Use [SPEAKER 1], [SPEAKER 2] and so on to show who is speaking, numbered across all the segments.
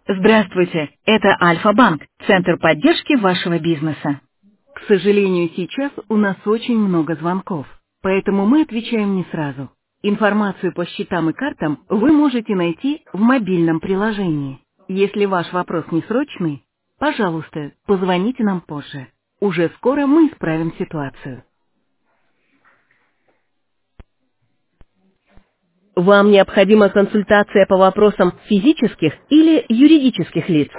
[SPEAKER 1] Здравствуйте, это Альфа-банк, центр поддержки вашего бизнеса. К сожалению, сейчас у нас очень много звонков, поэтому мы отвечаем не сразу. Информацию по счетам и картам вы можете найти в мобильном приложении. Если ваш вопрос не срочный, пожалуйста, позвоните нам позже. Уже скоро мы исправим ситуацию. Вам необходима консультация по вопросам физических или юридических лиц?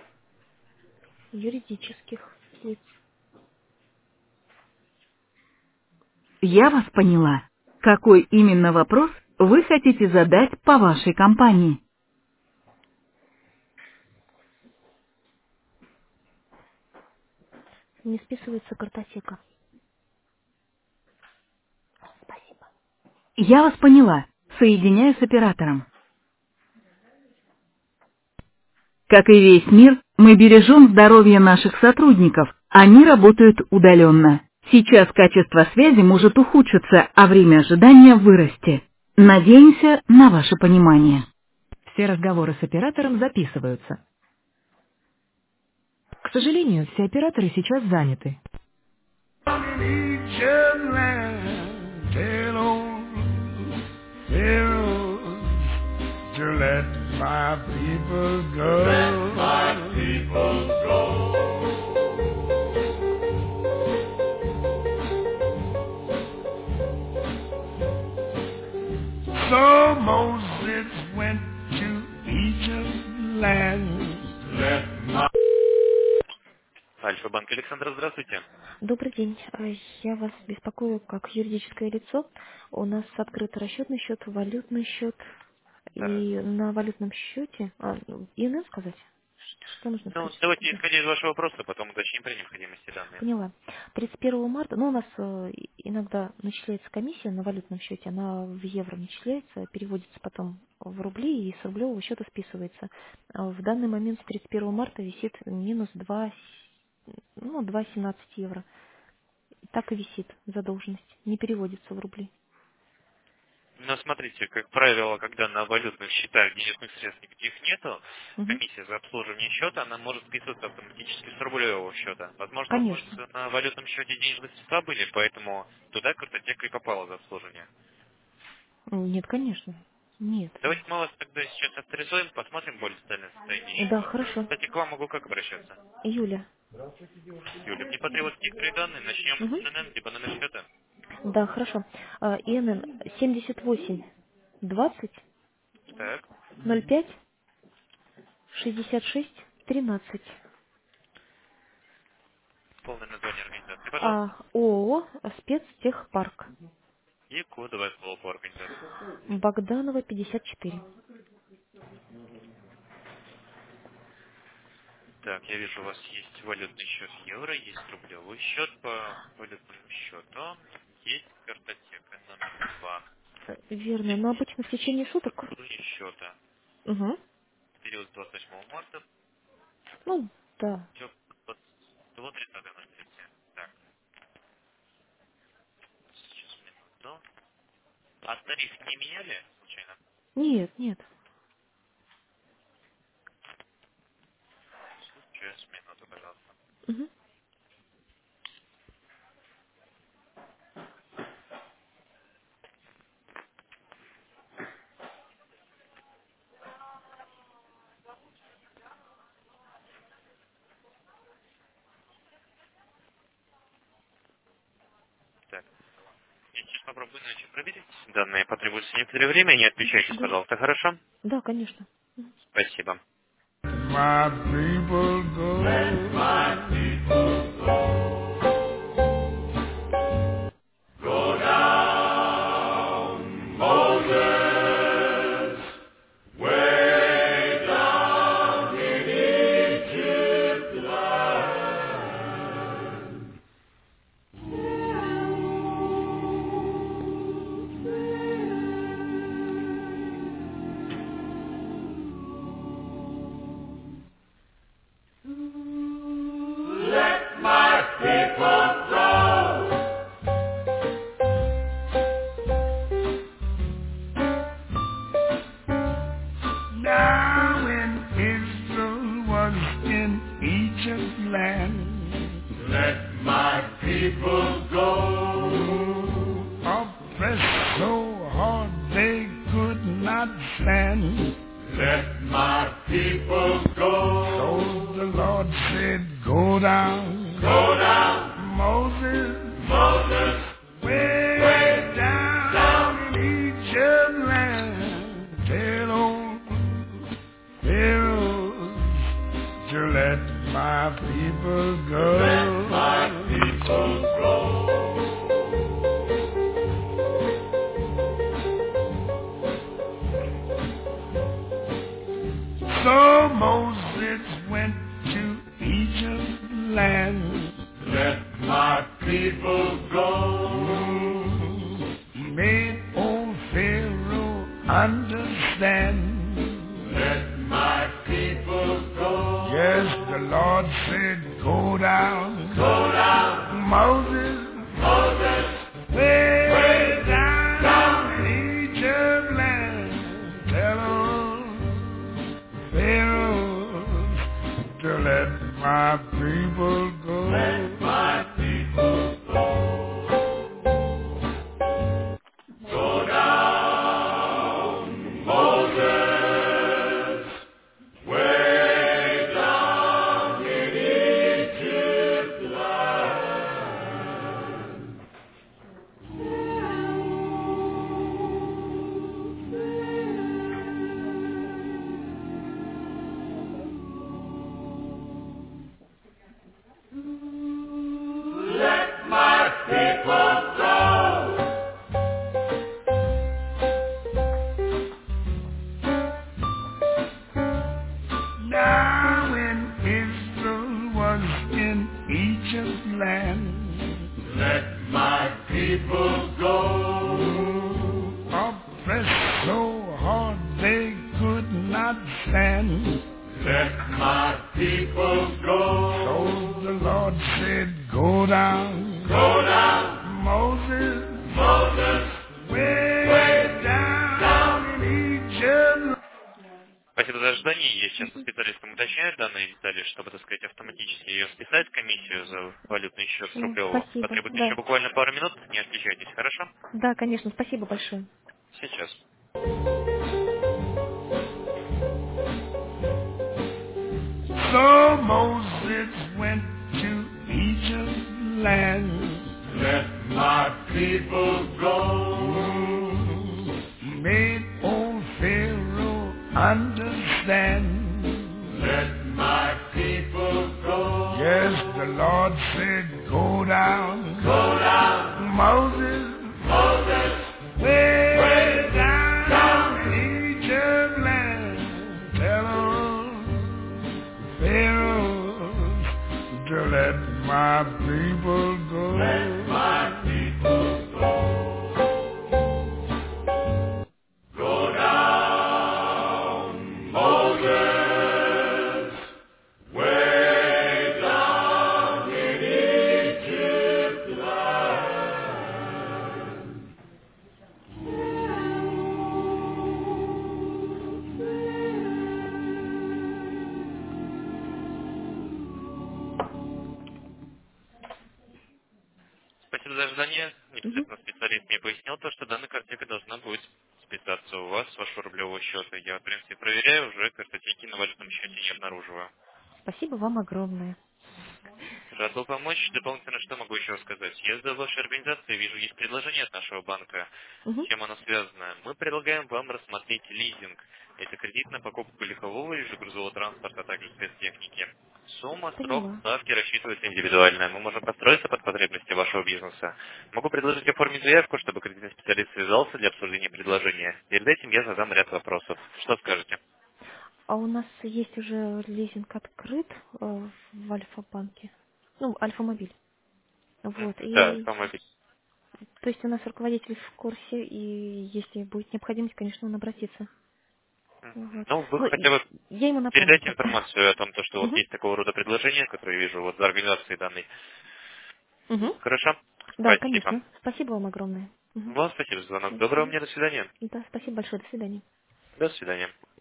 [SPEAKER 2] Юридических лиц.
[SPEAKER 1] Я вас поняла. Какой именно вопрос вы хотите задать по вашей компании?
[SPEAKER 2] Не списывается картотека. Спасибо.
[SPEAKER 1] Я вас поняла. Соединяю с оператором. Как и весь мир, мы бережем здоровье наших сотрудников. Они работают удаленно. Сейчас качество связи может ухудшиться, а время ожидания вырасти. Надеемся на ваше понимание. Все разговоры с оператором записываются. К сожалению, все операторы сейчас заняты.
[SPEAKER 3] Tell old Pharaoh to let my people go. Let my people go. So Moses went to Egypt land. Let my Альфа-банк. Александр, здравствуйте.
[SPEAKER 2] Добрый день. Я вас беспокою как юридическое лицо. У нас открыт расчетный счет, валютный счет.
[SPEAKER 3] Так.
[SPEAKER 2] И на валютном счете... ИНН сказать? Что нужно
[SPEAKER 3] Ну,
[SPEAKER 2] сказать?
[SPEAKER 3] давайте, исходя из вашего вопроса, потом уточним при необходимости данные.
[SPEAKER 2] Поняла. 31 марта, ну, у нас иногда начисляется комиссия на валютном счете, она в евро начисляется, переводится потом в рубли и с рублевого счета списывается. В данный момент с 31 марта висит минус 2, ну, 2,17 евро. Так и висит задолженность, не переводится в рубли.
[SPEAKER 3] Но смотрите, как правило, когда на валютных счетах денежных средств никаких нету,
[SPEAKER 2] Мгм.
[SPEAKER 3] комиссия за обслуживание счета, она может списываться автоматически с рублевого счета. Возможно, у вас
[SPEAKER 2] Конечно.
[SPEAKER 3] на валютном счете денежные средства были, поэтому туда картотека и попала за обслуживание.
[SPEAKER 2] Нет, конечно. Нет.
[SPEAKER 3] Давайте мы вас тогда сейчас авторизуем, посмотрим более детальное состояние
[SPEAKER 2] Да,
[SPEAKER 3] счета.
[SPEAKER 2] хорошо.
[SPEAKER 3] Кстати, к вам могу как обращаться?
[SPEAKER 2] Юля.
[SPEAKER 3] Юля, мне потребуются некоторые данные. Начнем
[SPEAKER 2] Мгм.
[SPEAKER 3] с НН, либо номер счета.
[SPEAKER 2] Да, хорошо. ИНН 78 20
[SPEAKER 3] Так,
[SPEAKER 2] 05 66 13.
[SPEAKER 3] полное название организации, пожалуйста.
[SPEAKER 2] ООО «Спецтехпарк».
[SPEAKER 3] И кодовое слово по организации.
[SPEAKER 2] Богданова, 54.
[SPEAKER 3] Так, я вижу, у вас есть валютный счет в евро, есть рублевый счет по валютному счету, есть картотека номер 2.
[SPEAKER 2] Верно, но
[SPEAKER 3] Есть
[SPEAKER 2] обычно в течение суток.
[SPEAKER 3] обслуживание счета.
[SPEAKER 2] Угу.
[SPEAKER 3] Период с 28 марта
[SPEAKER 2] Ну, да.
[SPEAKER 3] до 30.03. Так, сейчас минуту. А тариф не меняли, случайно?
[SPEAKER 2] Нет, нет.
[SPEAKER 3] Сейчас минуту, пожалуйста.
[SPEAKER 2] Угу.
[SPEAKER 3] Так, я сейчас попробую иначе проверить. Данные потребуются некоторое время, не отключайтесь,
[SPEAKER 2] Да,
[SPEAKER 3] пожалуйста, хорошо?
[SPEAKER 2] да, конечно.
[SPEAKER 3] Спасибо. My people go. Let my people go down, Moses, way down in Egypt land.
[SPEAKER 1] land. Let my people go. Oppressed so hard they could not stand. Let my people go. So the Lord said, go down. Go down. Moses, way down in Egypt land. Tell old Pharaoh to let my people go. Let my people go. So Moses went to Egypt land. Let my people go. He made old Pharaoh understand. Let my people go. Yes, the Lord said, go down. Go down. Moses, way down in Egypt land. Tell Pharaoh to let my people go. Let my people go. Go down, Moses, way down in Egypt land. Let my people go. Now when Israel was in Egypt land, let my people go. Oppressed so hard they could not stand. Let my people go. So the Lord said, go down. Go down. Moses, way down in Egypt. Спасибо за ожидание. Я сейчас со специалистом уточняю данные детали, чтобы, так сказать, автоматически ее списать, комиссию за валютный счет с рублевого.
[SPEAKER 2] Спасибо.
[SPEAKER 1] Потребуется
[SPEAKER 2] Да.
[SPEAKER 1] еще буквально пару минут. Не отключайтесь, хорошо?
[SPEAKER 2] Да, конечно, спасибо большое.
[SPEAKER 1] Сейчас. So Moses went to Egypt land. Let my people go. He made old Pharaoh understand. Let my people go. Yes, the Lord said, go down. Go down. Moses, way down in Egypt land. Tell Pharaoh to let my people go. Let my people go. Go down, Moses, way down in Egypt land. Спасибо за ожидание. Непосредственно специалист мне пояснил то, что данная картотека должна будет списаться у вас с вашего рублевого счета. Я, в принципе, проверяю, уже картотеки на валютном счете не обнаруживаю.
[SPEAKER 2] Спасибо вам огромное.
[SPEAKER 1] Рад был помочь. Дополнительно, что могу еще рассказать? Я за вашей организацией вижу, есть предложение от нашего банка. С чем оно связано? Мы предлагаем вам рассмотреть лизинг. Это кредит на покупку легкового или же грузового транспорта, а также спецтехники. Сумма, срок, ставки рассчитываются индивидуально. Мы можем подстроиться под потребности вашего бизнеса. Могу предложить оформить заявку, чтобы кредитный специалист связался для обсуждения предложения. Перед этим я задам ряд вопросов. Что скажете?
[SPEAKER 2] А у нас есть уже лизинг открыт в Альфа-банке. Ну, Альфа-мобиль. Вот.
[SPEAKER 1] Да,
[SPEAKER 2] И,
[SPEAKER 1] автомобиль.
[SPEAKER 2] то есть у нас руководитель в курсе, и если будет необходимость, конечно, он обратится. Вот.
[SPEAKER 1] Ну, вы хотя бы
[SPEAKER 2] я ему напомню.
[SPEAKER 1] передайте информацию о том, что вот есть такого рода предложения, которые я вижу вот за организацией данной. Хорошо?
[SPEAKER 2] Да,
[SPEAKER 1] Спасибо.
[SPEAKER 2] конечно. Спасибо вам огромное.
[SPEAKER 1] Вам спасибо за звонок. Доброго мне, до свидания.
[SPEAKER 2] Да, спасибо большое. До свидания.
[SPEAKER 1] До свидания.